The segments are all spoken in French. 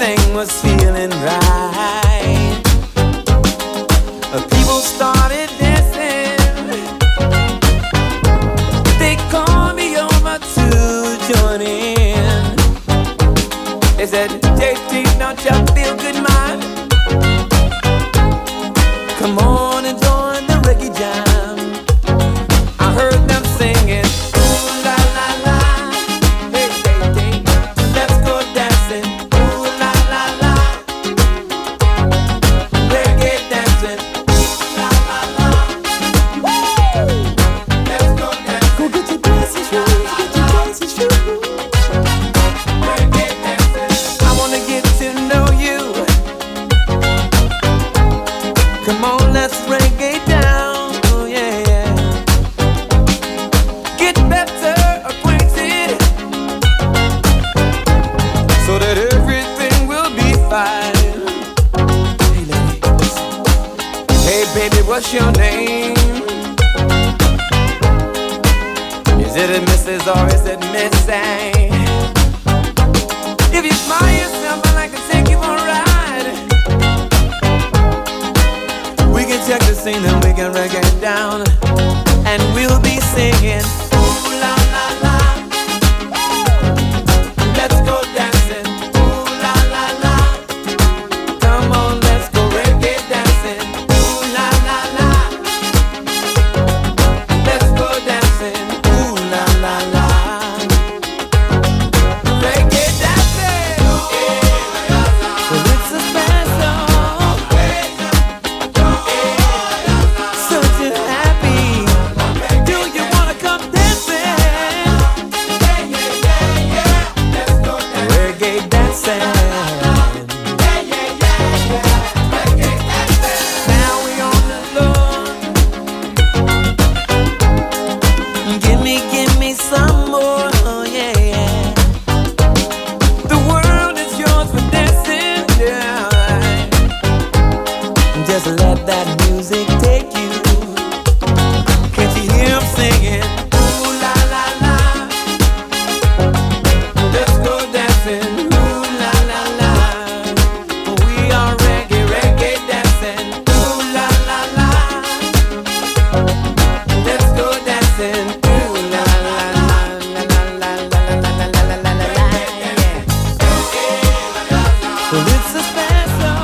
everything was feeling right. People started dancing. They called me over to join in. They said, JT, don't you feel good, man? Come on and join the reggae jam. I heard them singing, ooh la la la, hey hey hey, let's go dancing, ooh la la la, reggae dancing, ooh la la la, woo! Let's go dancing. Go get your dancing shoes, get your dancing shoes. Reggae dancing. I wanna get to know you. Come on, let's reggae down, oh yeah, yeah. Get better acquainted, so that everything will be fine. Hey ladies, hey baby, what's your name? Is it a Mrs. or is it Miss A? If you smile yourself, I'd like to take you for a ride. We can check the scene and we can reggae down, and we'll be singing, ooh la la la, let's go dancing, ooh la la la, come on, let's go reggae dancing, ooh la la la, let's go dancing, ooh la la la, reggae dancing, well, it's a special. Such a happy. Do you wanna come dancing? Yeah, yeah, yeah, yeah. Let's go dancing. Reggae dancing. Yeah, yeah, yeah, yeah. Reggae dancing. Now we on the floor. Give me some more. Oh yeah, yeah. The world is yours for dancing. Yeah. Just let that music take you. Can't you hear him singing? Ooh la la la, let's go dancing. Ooh la la la, we are reggae, reggae dancing. Ooh la la la, let's go dancing. Ooh la la la la la la la la la la la la, yeah. Well, it's a special.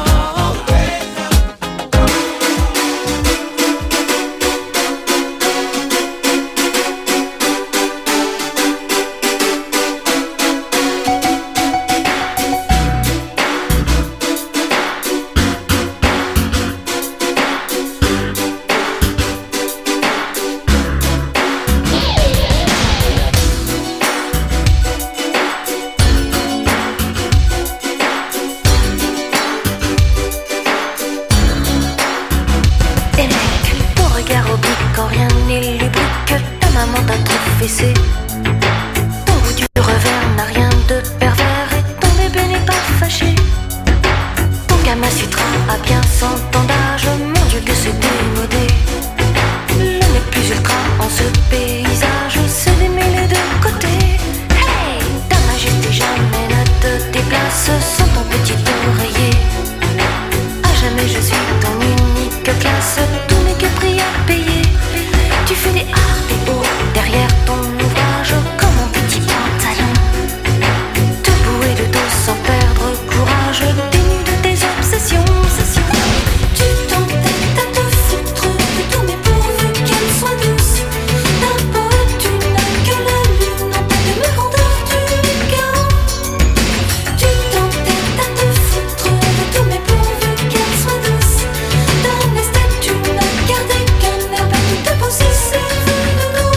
Ton regard oblique quand rien n'est lubrique, ta maman t'a trop fessé. Ton goût du revers n'a rien de pervers et ton bébé n'est pas fâché. Ton Kama Sutra a bien 100 ans d'âge, mon Dieu que c'est démodé. Le nez plus ultra en ce paysage, se démêler de côté. Hey, ta majesté jamais ne te déplace sans ton petit oreiller. À jamais je suis ton unique classe, tout n'est que prix à payer. Tu fais des A et O derrière ton ouvrage comme un petit pantalon. Debout et de dos sans perdre courage, dénu de tes obsessions. Tu t'entêtes à te foutre de tout, mais pourvu qu'elle soit douce. Ta peau, tu n'as que la lune, en pas de me grandeur du chaos. Tu t'entêtes à te foutre de tout, mais pourvu qu'elle soit douce. Dans l'esthète, tu n'as gardé qu'un air pas tout à pousser ses feuilles de dos.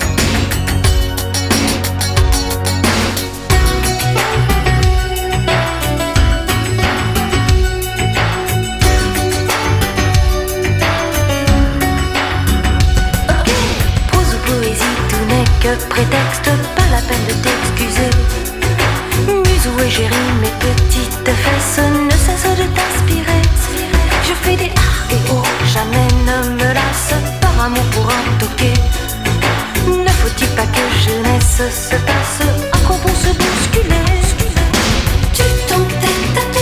Ok, prose ou poésie, tout n'est que prétexte, pas la peine de t'excuser. Muse ou égérie, mes petites fesses ne cessent de t'aspirer. Je fais des A et O, jamais ne me lasse, par amour pour un toqué. Ne faut-il pas que jeunesse se passe, à quoi bon se bousculer? Tu t'entêtes à te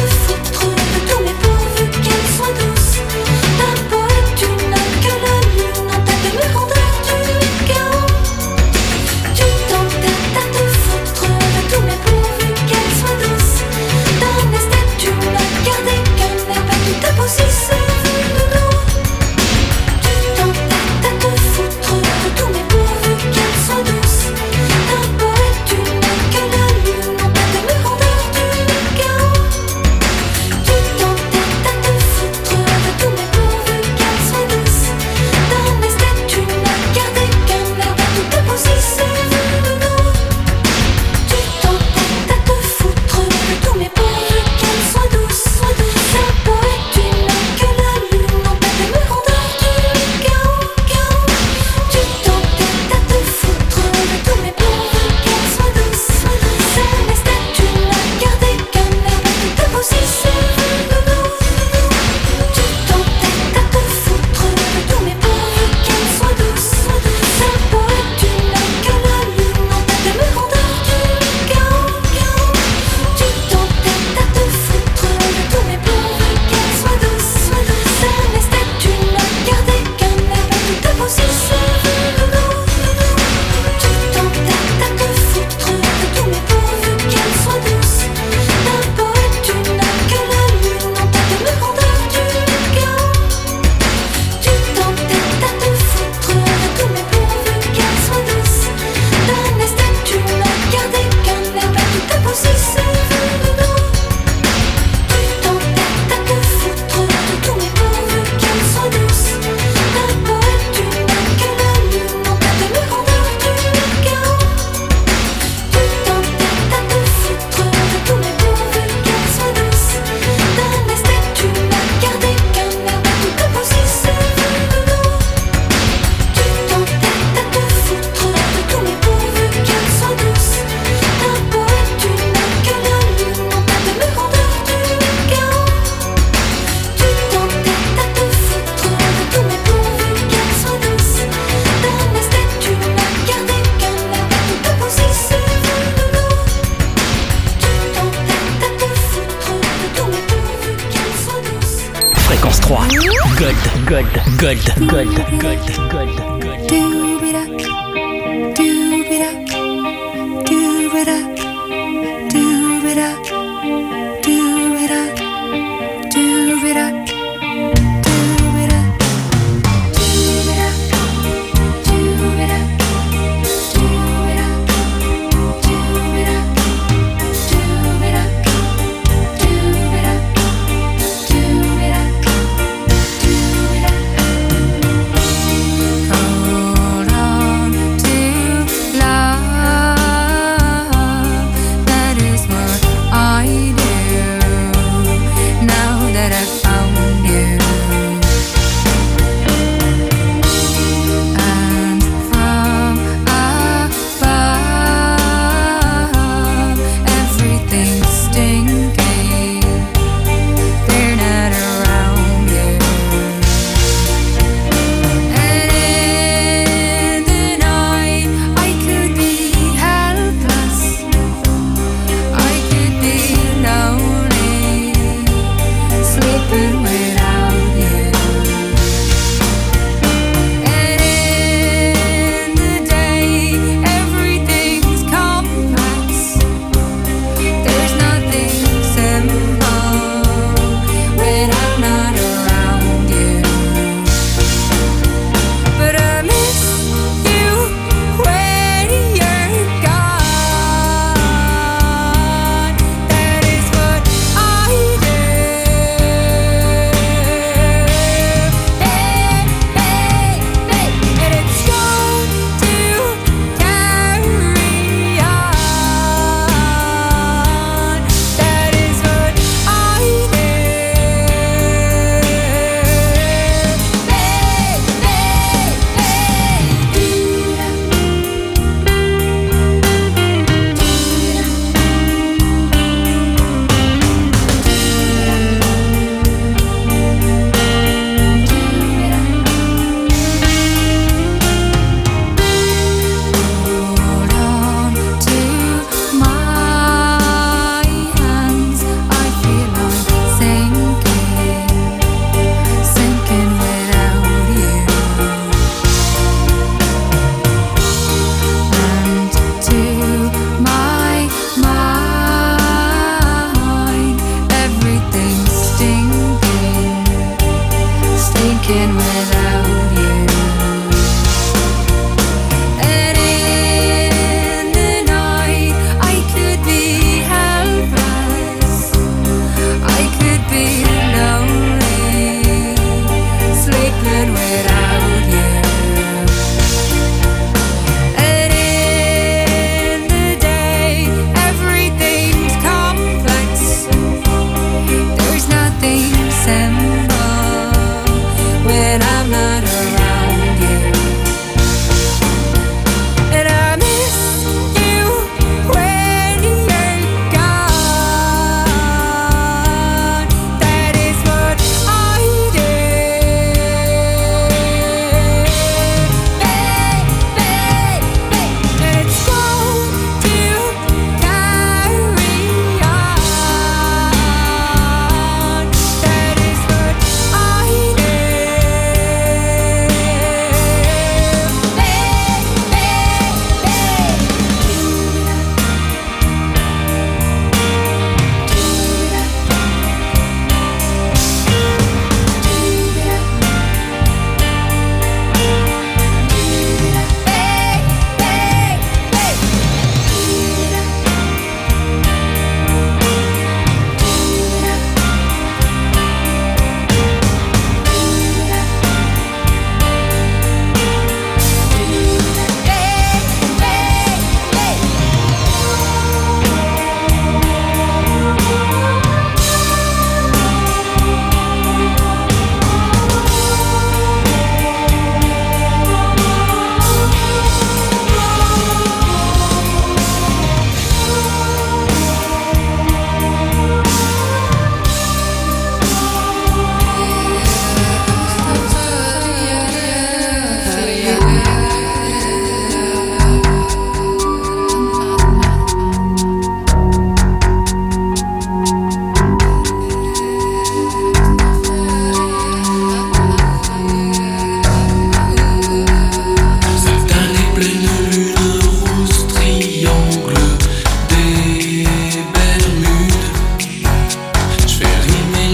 Fréquence 3. Gold, gold, gold, gold, gold, gold, gold.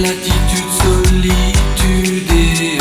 latitude, solitude et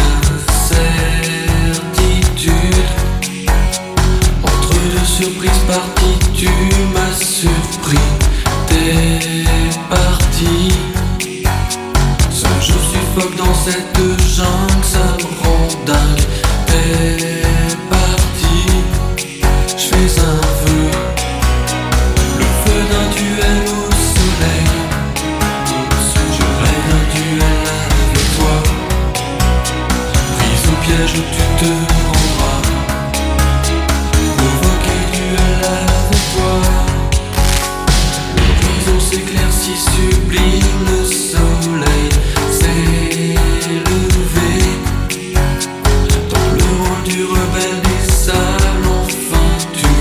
incertitude. Entre deux surprises parties, tu m'as surpris. T'es parti. Seul je suffoque dans cette jungle, ça me rend dingue. T'es parti. Je fais un vœu, le feu d'un duel au soleil. Je rêve d'un duel avec toi. Prise au piège où tu te rendras. Provoquer duel avec toi. L'horizon s'éclaircit sublime, le soleil s'est levé. Dans le rôle du rebelle des sables, enfin tu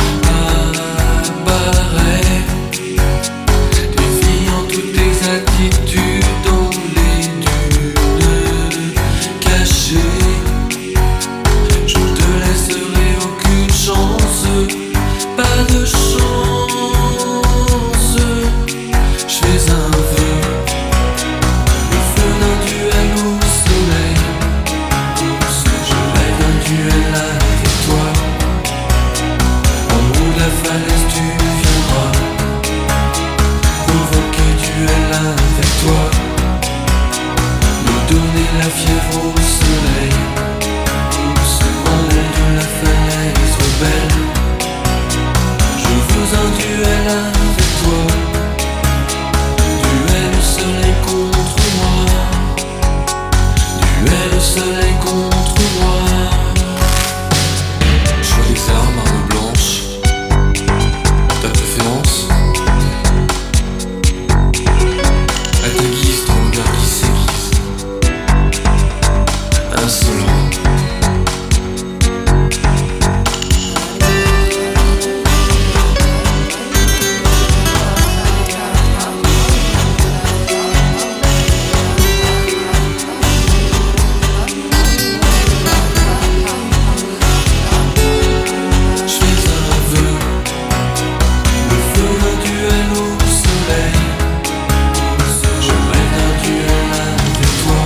apparais. Défiant toutes tes attitudes dans les dunes cachées. Je ne te laisserai aucune chance, pas de chance. Je fais un vœu, le feu d'un duel au soleil. Je rêve d'un duel avec toi. En haut de la falaise tu viendras. Provoquer duel avec toi. Me donner la fièvre au soleil. En haut de la falaise rebelle. Je veux un duel avec toi. Duel au soleil contre moi. Duel au soleil contre moi. Choix des armes, arme blanche. Ta préférence? À ta guise, ton regard qui s'aiguise. Insolent. Je fais un vœu, le feu d'un duel au soleil. Je rêve d'un duel avec toi.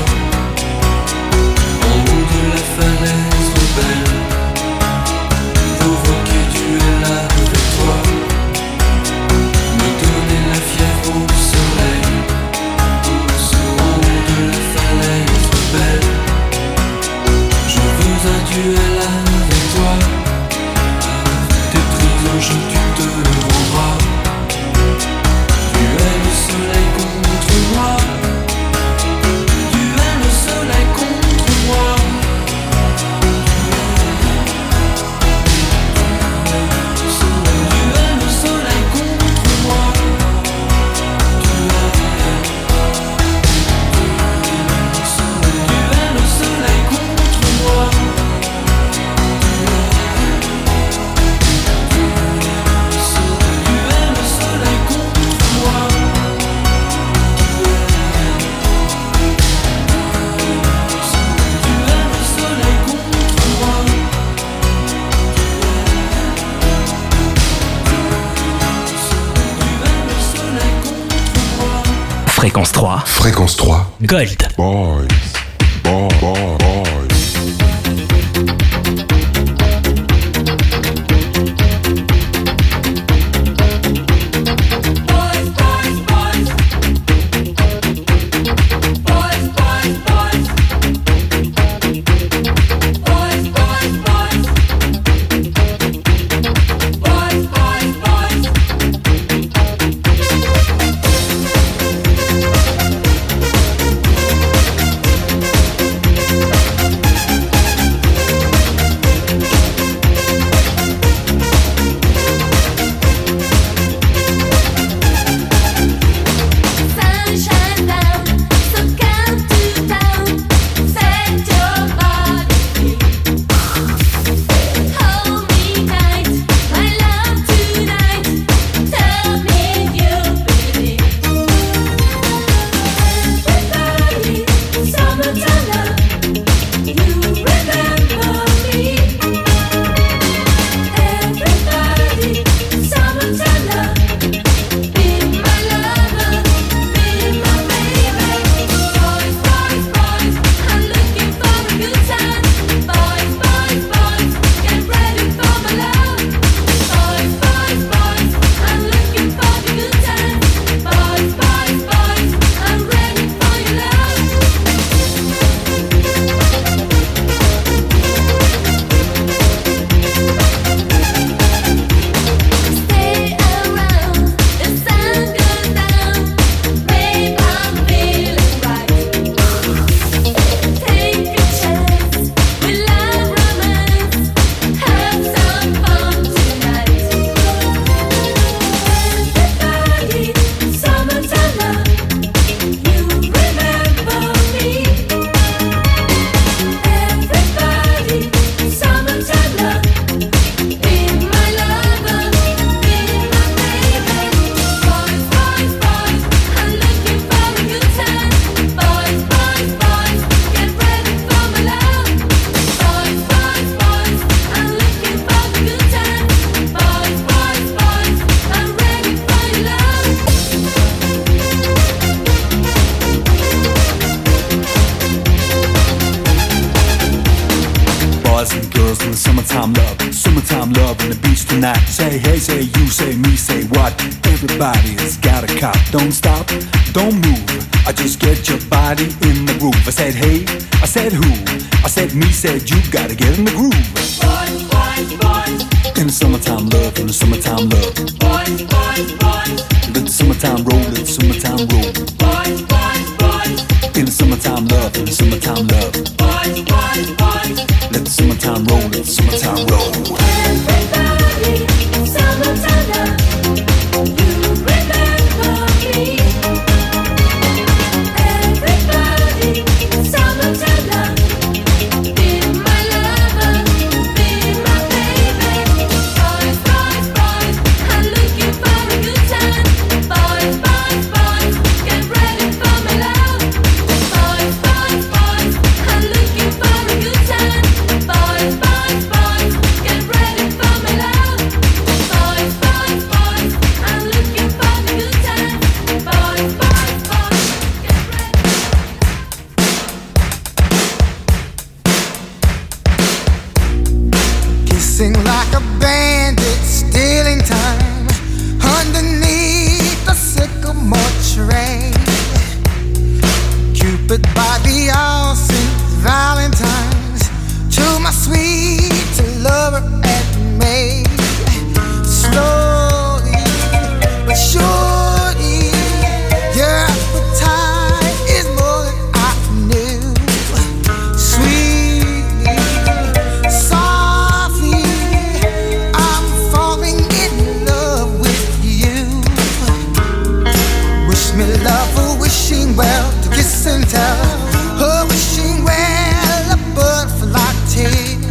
En haut de la falaise rebelle. Provoquer duel avec toi. Me donner la fièvre au soleil. En haut de la falaise rebelle. Je veux un duel avec toi. T'es pris au jeu, tu te rendras. Duel au soleil contre moi. Duel au soleil contre moi. Duel au soleil contre moi. Duel au soleil contre moi. Duel au soleil contre moi. Duel au soleil contre moi. Duel au soleil contre moi. Fréquence 3, Fréquence 3. Gold. Boys. Boys. Boys, Summertime love on the beach tonight. Say hey, say you, say me, say what? Everybody's got a cop. Don't stop, don't move. I just get your body in the groove. I said hey, I said who? I said me, said you. Gotta get in the groove. Boys, boys, boys. In the summertime love, in the summertime love. Boys, boys, boys. Let the summertime roll, let the summertime roll. Boys, boys, boys. In the summertime love, in the summertime love. Boys, boys, boys. Let the summertime roll, let the summertime roll. Everybody, summertime love. You remember me. Everybody, summertime love. Be my lover, be my baby. Boys, boys, boys, I'm looking for a good time. Boys, boys, boys, get ready for my love. Boys, boys, boys, I'm looking for a good time. Boys, boys, boys, get ready for my love. Boys, boys, boys, I'm looking for a good time. Boys, boys, boys, get ready. Kissing like a bandit, stealing time underneath the sycamore tree. Cupid by the all Saint Valentine's to my sweet lover at me. Slowly but surely, your appetite is more than I knew. Sweetly, softly, I'm falling in love with you. Wish me love or wishing well to kiss and tell. Oh, wishing well a butterfly tear.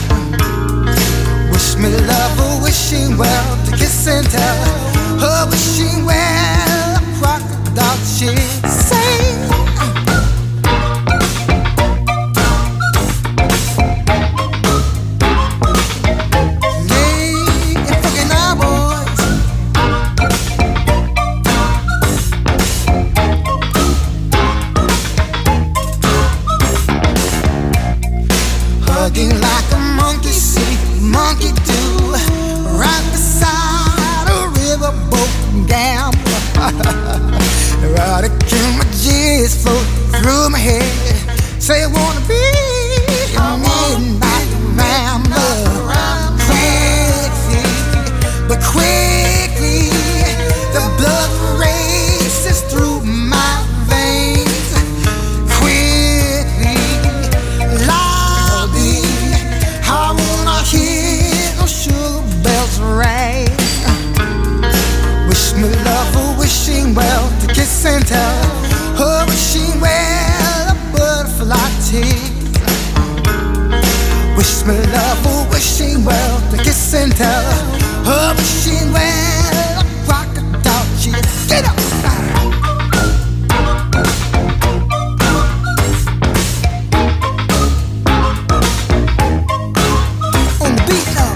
Wish me love or wishing well to kiss and tell. Oh, wishing well a crocodile tear. Say. Hugging like a monkey see, monkey do, right beside a riverboat gambler. Right till my G's float through my head. Say I wanna be a midnight rambler. Quickly, but quickly, the blood races through my veins. Quickly, loudly, I wanna hear those sugar bells ring. Wish me love or wishing well to kiss and tell. Oh, wishing well a butterfly tears. Wish me love or wishing well to kiss and tell. Oh, wishing well a crocodile tears. Get up! On the beat now,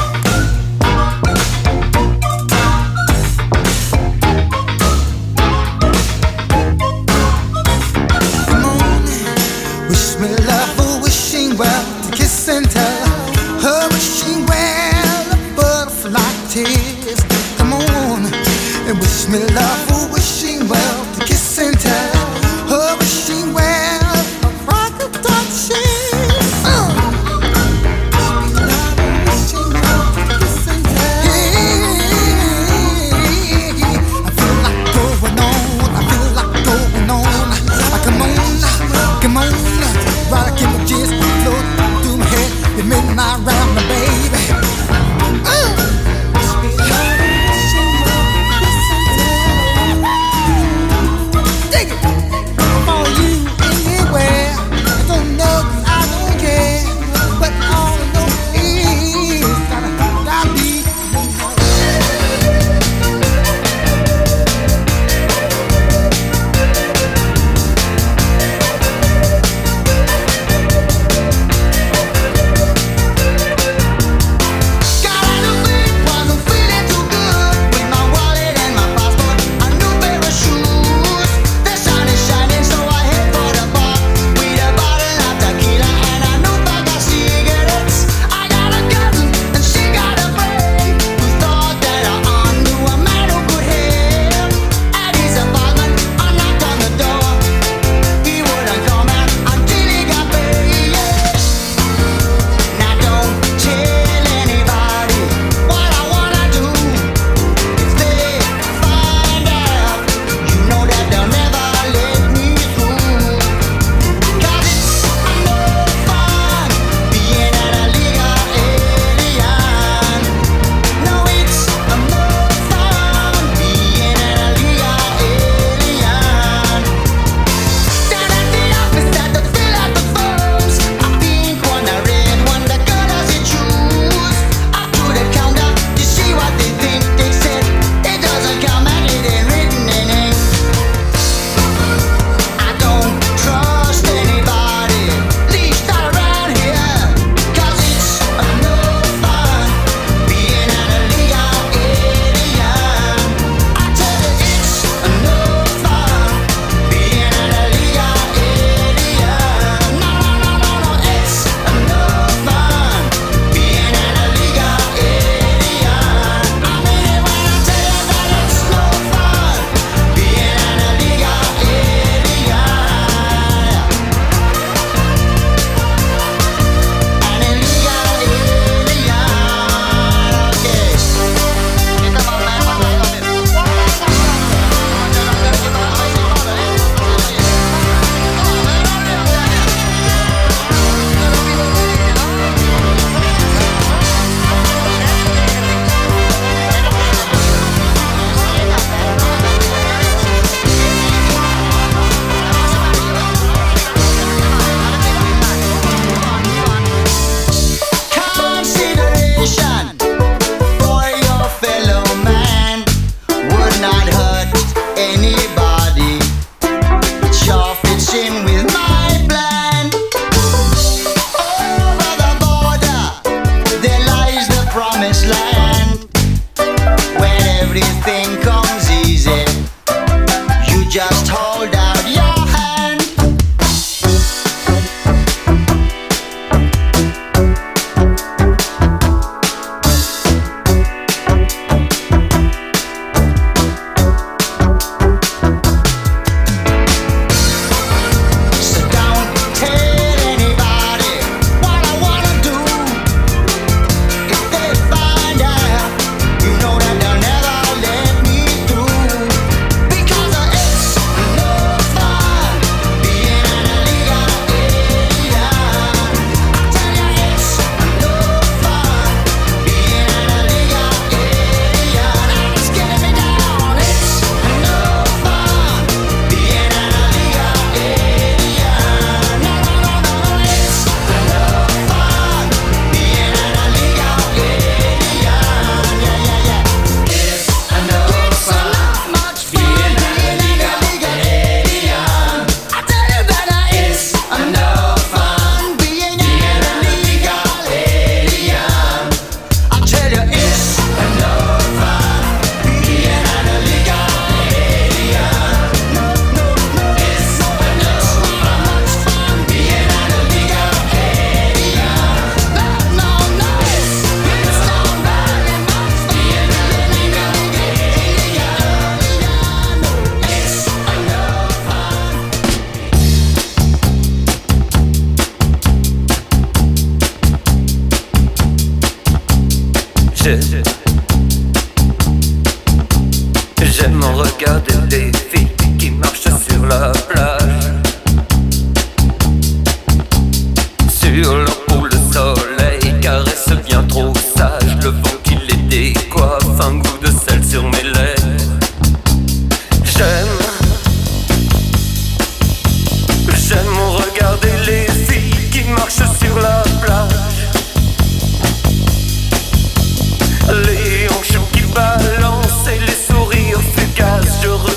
Come on, wish me love or wishing well to kiss and tell. Oh, wishing well a butterfly tears. Come on, and wish me love or wishing well to kiss and tell. Oh, wishing well a crocodile tears. Come on, right, I can just float through my head. The midnight round, baby. Dig it. For you anywhere. I don't know 'cause I don't care. But all I know is that I be. regarder les filles qui marchent sur la plage. Sur leur peau le soleil caresse bien trop sage. Le vent qui les décoiffe, un goût de sel sur mes lèvres. J'aime regarder les filles qui marchent sur la plage. Les hanches qui balancent et les sourires fugaces. Je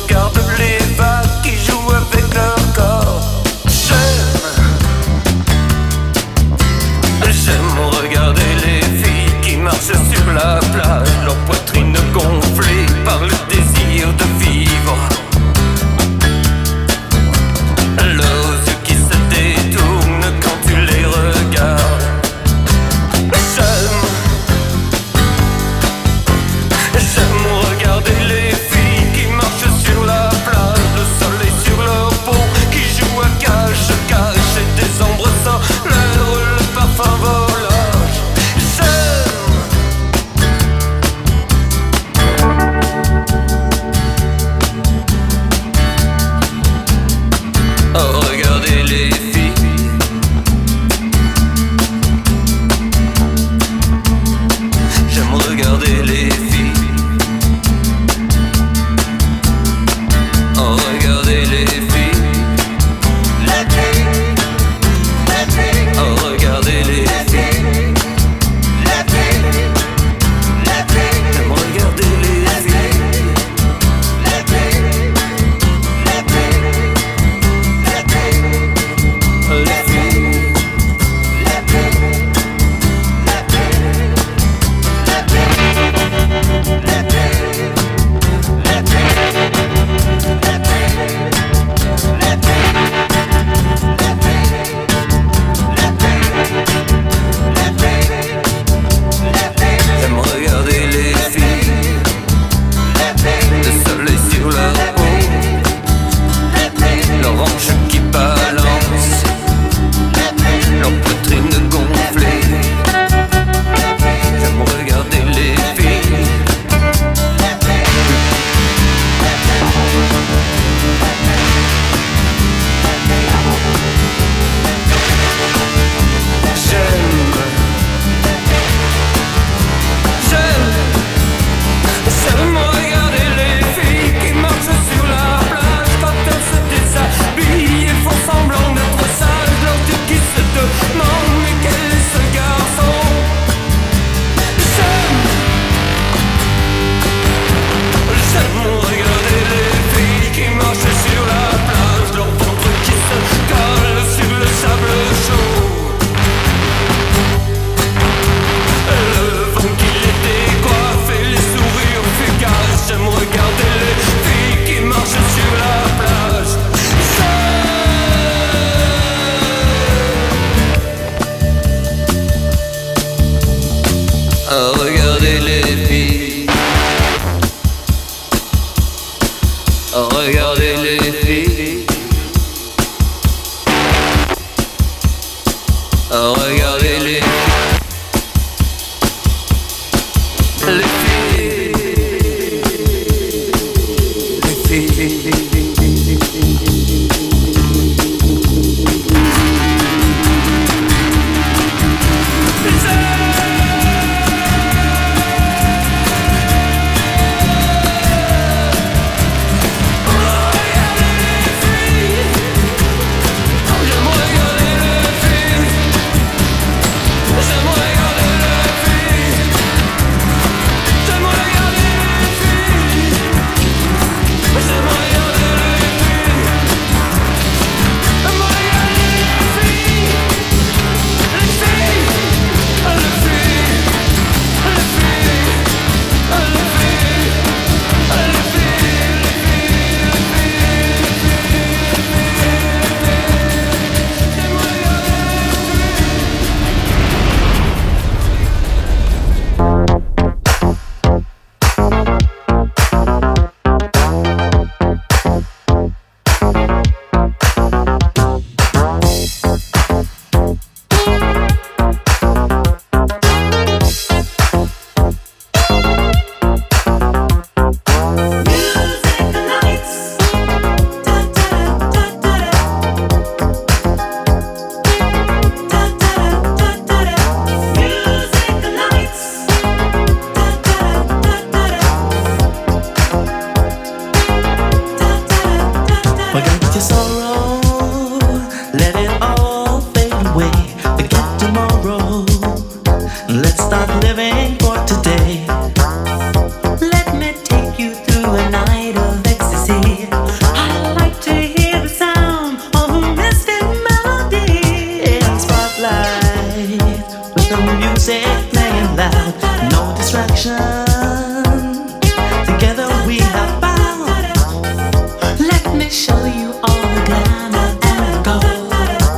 let it all fade away. Forget tomorrow. Let's start living for today. Let me take you through a night of ecstasy. I like to hear the sound of a mystic melody in the spotlight, with the music playing loud, no distraction. Together we have power. Let me show you all the glamour and gold.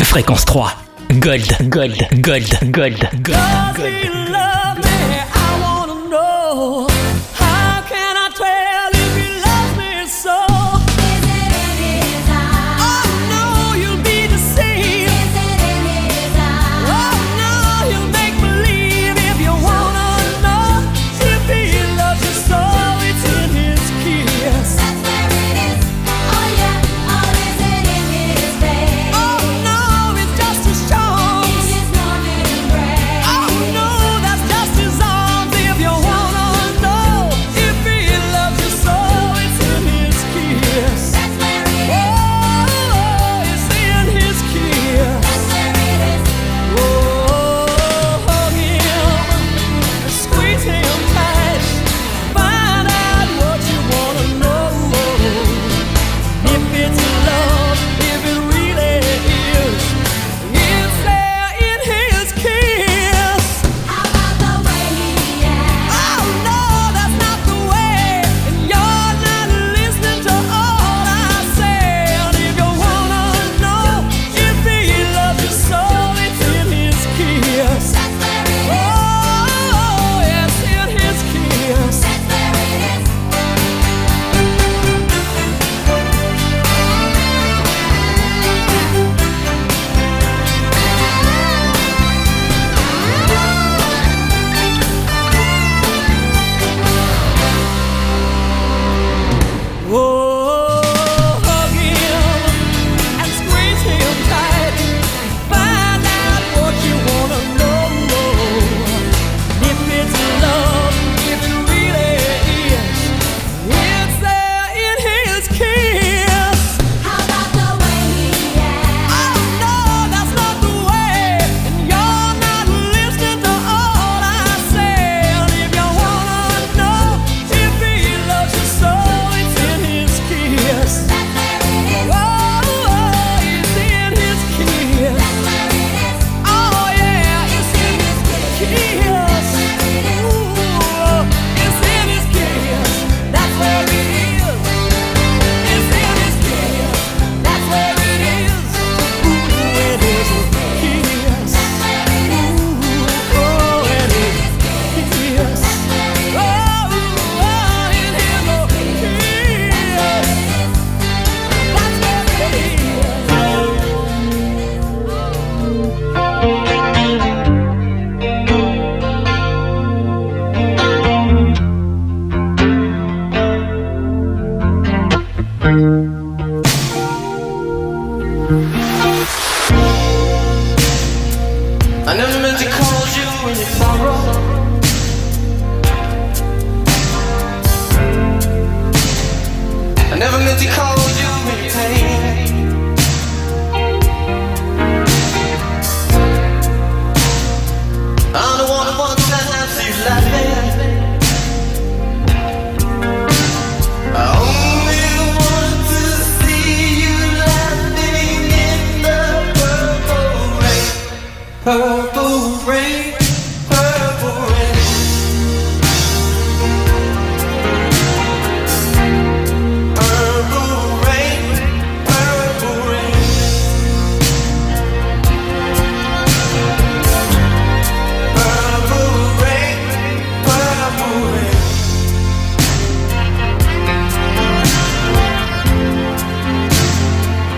Fréquence 3. Gold, gold, gold, gold, gold, gold.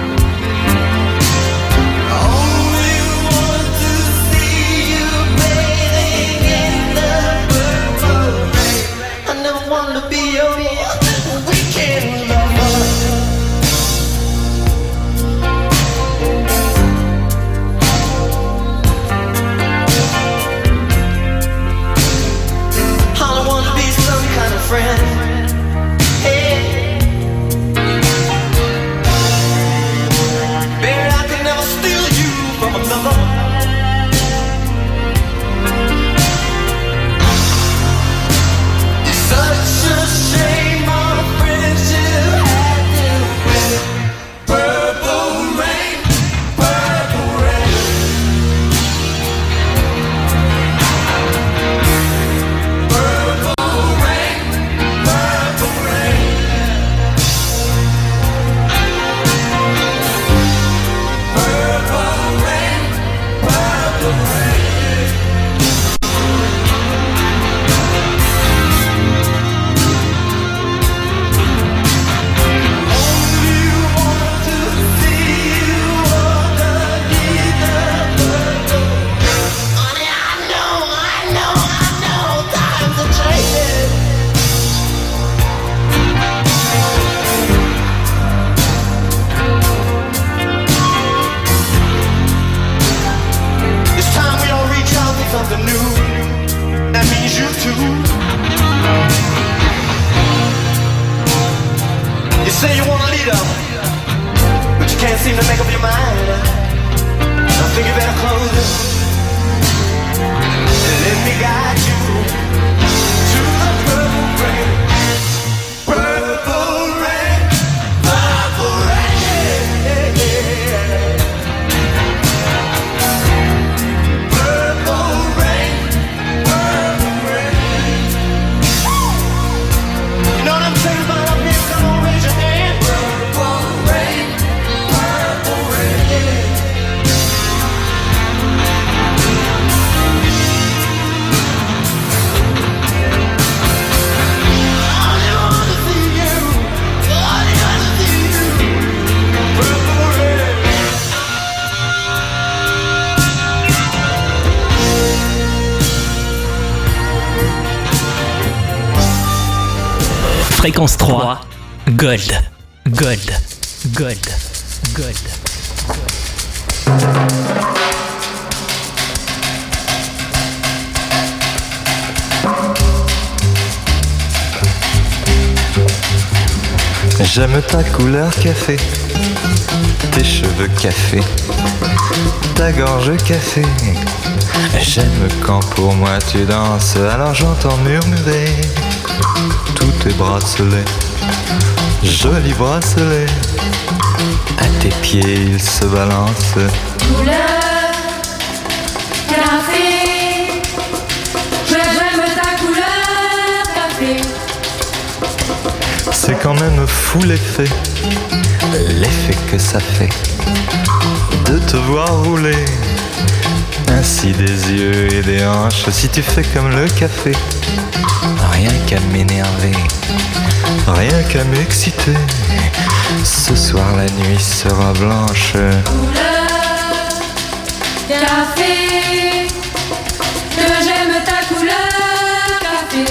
Only want to see you, baby. You say you want a leader, but you can't seem to make up your mind. I think you better close it and let me guide you to the purple rain. Purple rain, purple rain, yeah, yeah. Purple rain, purple rain. You know what I'm saying about up here? Come on, raise your hand. Purple rain, purple rain. Fréquence 3, Gold, Gold, Gold, Gold. J'aime ta couleur café, tes cheveux café, ta gorge café. J'aime quand pour moi tu danses, alors j'entends murmurer tous tes bracelets, jolis bracelets. À tes pieds ils se balancent. Couleur café, j'aime ta couleur café. C'est quand même fou l'effet que ça fait de te voir rouler ainsi des yeux et des hanches. Si tu fais comme le café, rien qu'à m'énerver, rien qu'à m'exciter. Ce soir la nuit sera blanche. Couleur café, que j'aime ta couleur café.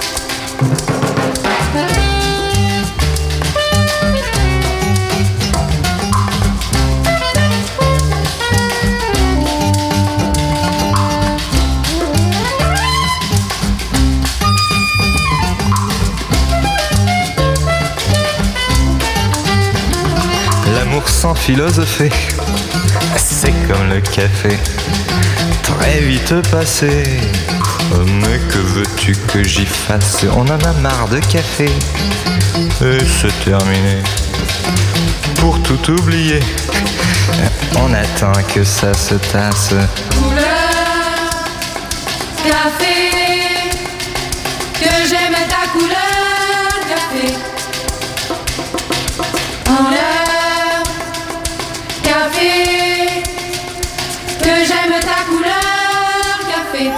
L'amour sans philosopher, c'est comme le café, très vite passé. Mais que veux-tu que j'y fasse? On en a marre de café, et c'est terminé. Pour tout oublier, on attend que ça se tasse. Couleur café, que j'aime ta couleur café. Couleur café, que j'aime ta couleur café.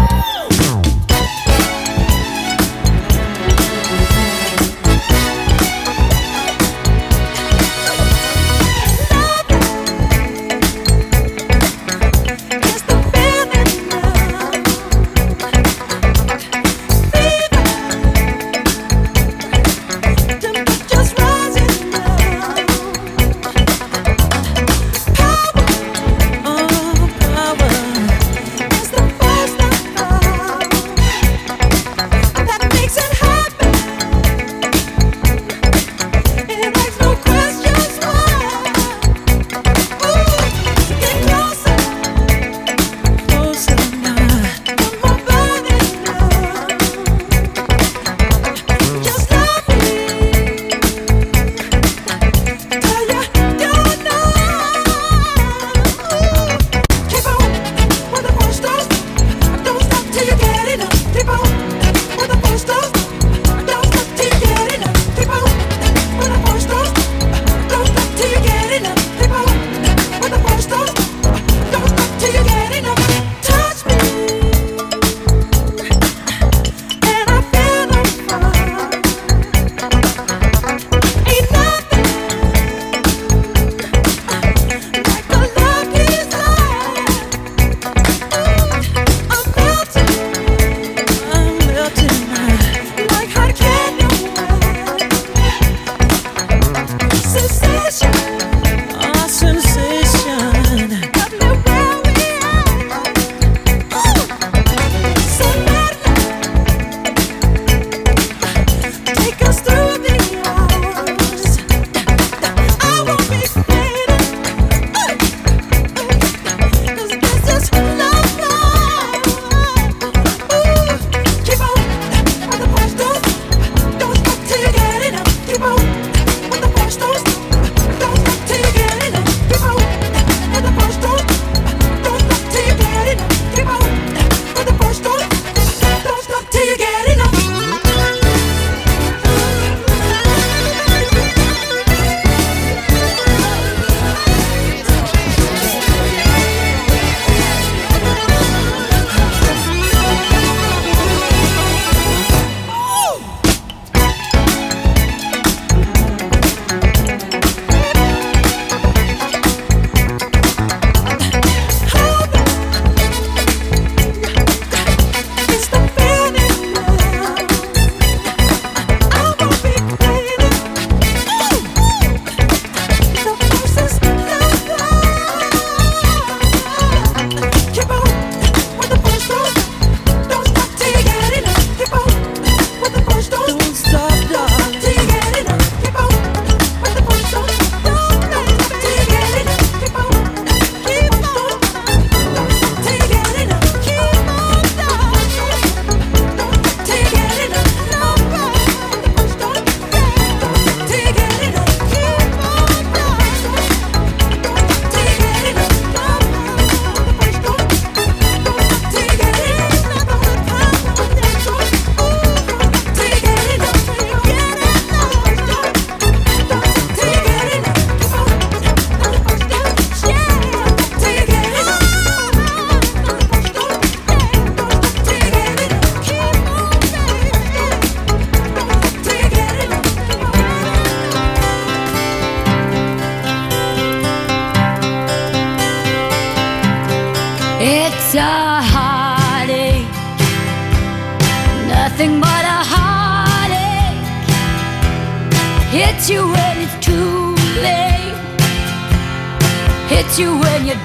you when it's too late, hits you when you're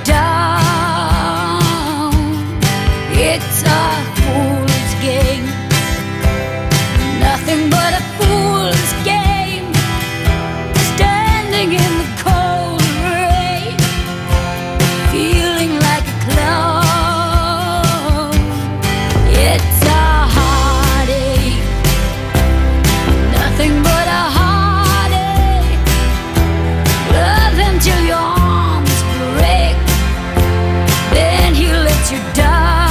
down. It's a fool's game, nothing but a fool's game. Standing in the cold rain, feeling like a clown. It's a heartache, nothing but a heartache. Love until your arms break, then he lets you down.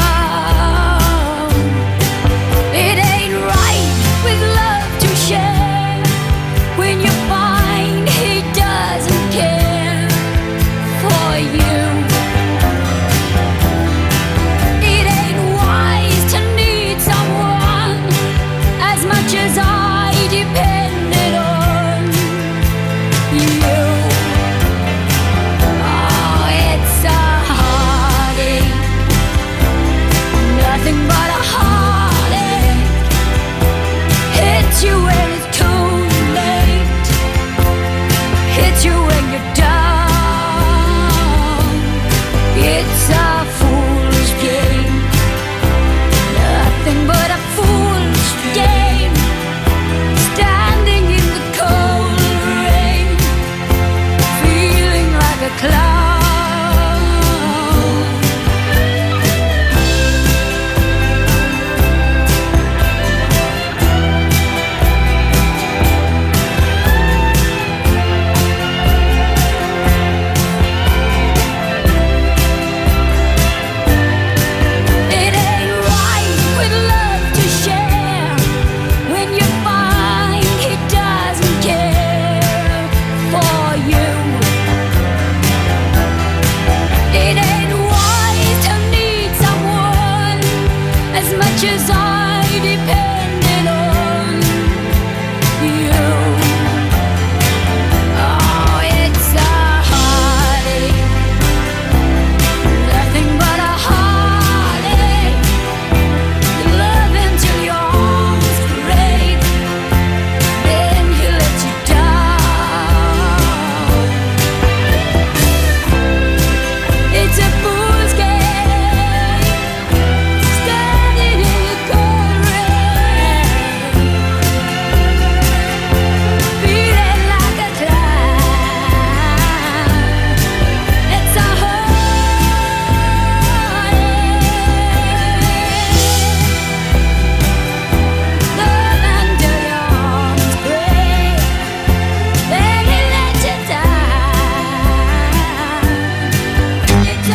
It ain't right with love to share when you find he doesn't care for you. It ain't wise to need someone as much as I depended on you. Oh, it's a heartache, nothing but a heartache. Hits you when it's too late, hits you when you're down. It's a fool's game, nothing but a fool's game. Standing in the cold rain, feeling like a clown. It ain't right with love to share when you find he doesn't care for you. It ain't wise to need someone as much as I depended on you. Oh, it's a heartache, nothing but a heartache. You love until your arms break, then he lets you down. It's a fool's game, standing in the cold rain, feeling like a clown. It's a heartache, love until your arms break, then he lets you down. It's a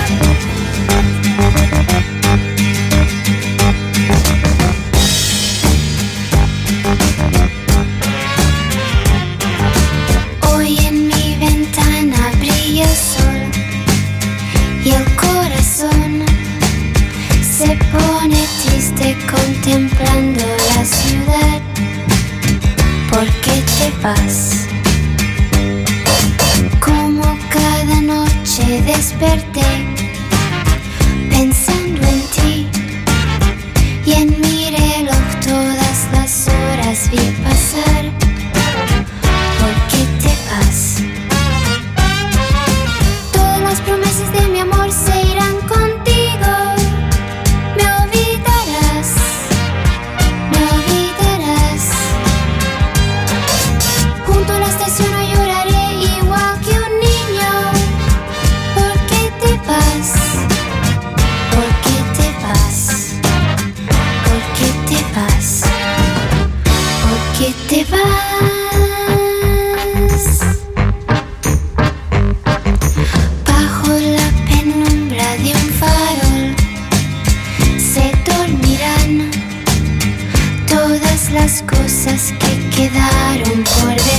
Hoy en mi ventana brilla el sol y el corazón se pone triste contemplando la ciudad. ¿Por qué te vas? Como cada noche desperté pensando en ti y en mi reloj todas las horas vi pasar. ¿Por qué te vas? Todas las promesas de mi amor se irán contigo. Me olvidarás, me olvidarás. Junto a la estación hoy lloraré igual que un niño. ¿Por qué te vas? ¿Por qué te vas? ¿Por qué te vas? ¿Por qué te vas? Bajo la penumbra de un farol se dormirán todas las cosas que quedaron por